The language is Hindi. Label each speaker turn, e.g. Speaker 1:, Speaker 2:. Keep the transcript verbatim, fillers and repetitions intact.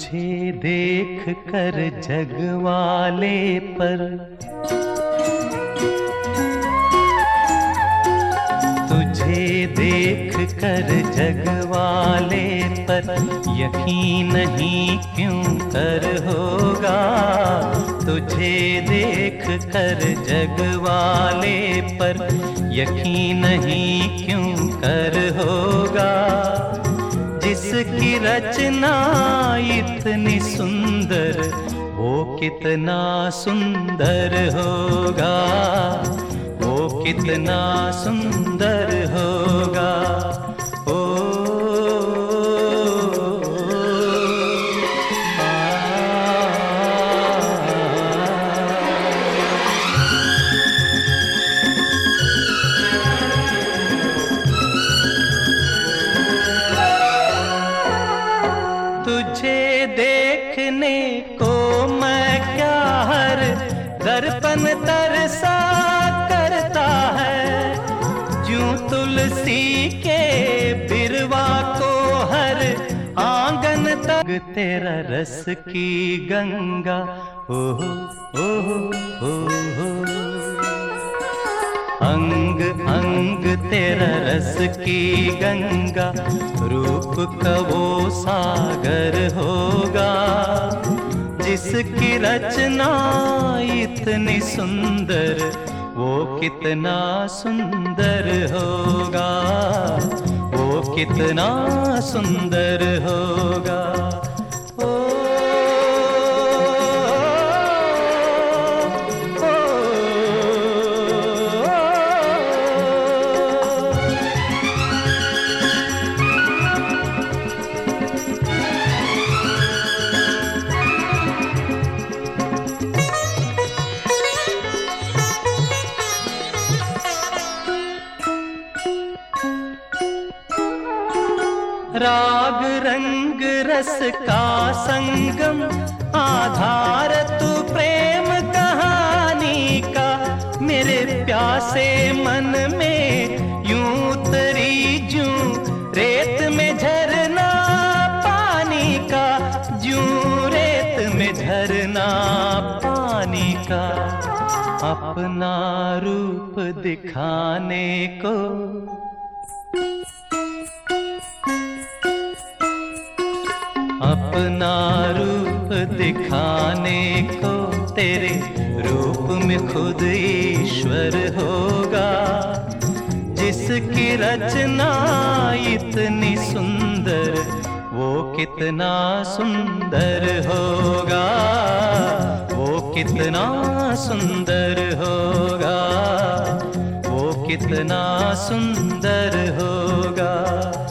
Speaker 1: तुझे देख कर जग वाले पर, तुझे देख कर जग वाले पर यकीन नहीं क्यों कर होगा। तुझे देख कर जग वाले पर यकीन नहीं क्यों कर होगा। जिसकी रचना इतनी सुंदर वो कितना सुंदर होगा, वो कितना सुंदर होगा। ओ तुझे देखने को मैं क्या हर दर्पण तरसा करता है। जूं तुलसी के बिरवा को हर आंगन तक तेरा रस की गंगा। ओह ओह ओह अंग अंग तेरा रस की गंगा, रूप का वो सागर होगा। जिसकी रचना इतनी सुंदर वो कितना सुंदर होगा, वो कितना सुंदर होगा। राग रंग रस का संगम, आधार तू प्रेम कहानी का। मेरे प्यासे मन में यूं उतरी जूं रेत में झरना पानी का, जूं रेत में झरना पानी का। अपना रूप दिखाने को अपना रूप दिखाने को तेरे रूप में खुद ईश्वर होगा। जिसकी रचना इतनी सुंदर वो कितना सुंदर होगा, वो कितना सुंदर होगा, वो कितना सुंदर होगा।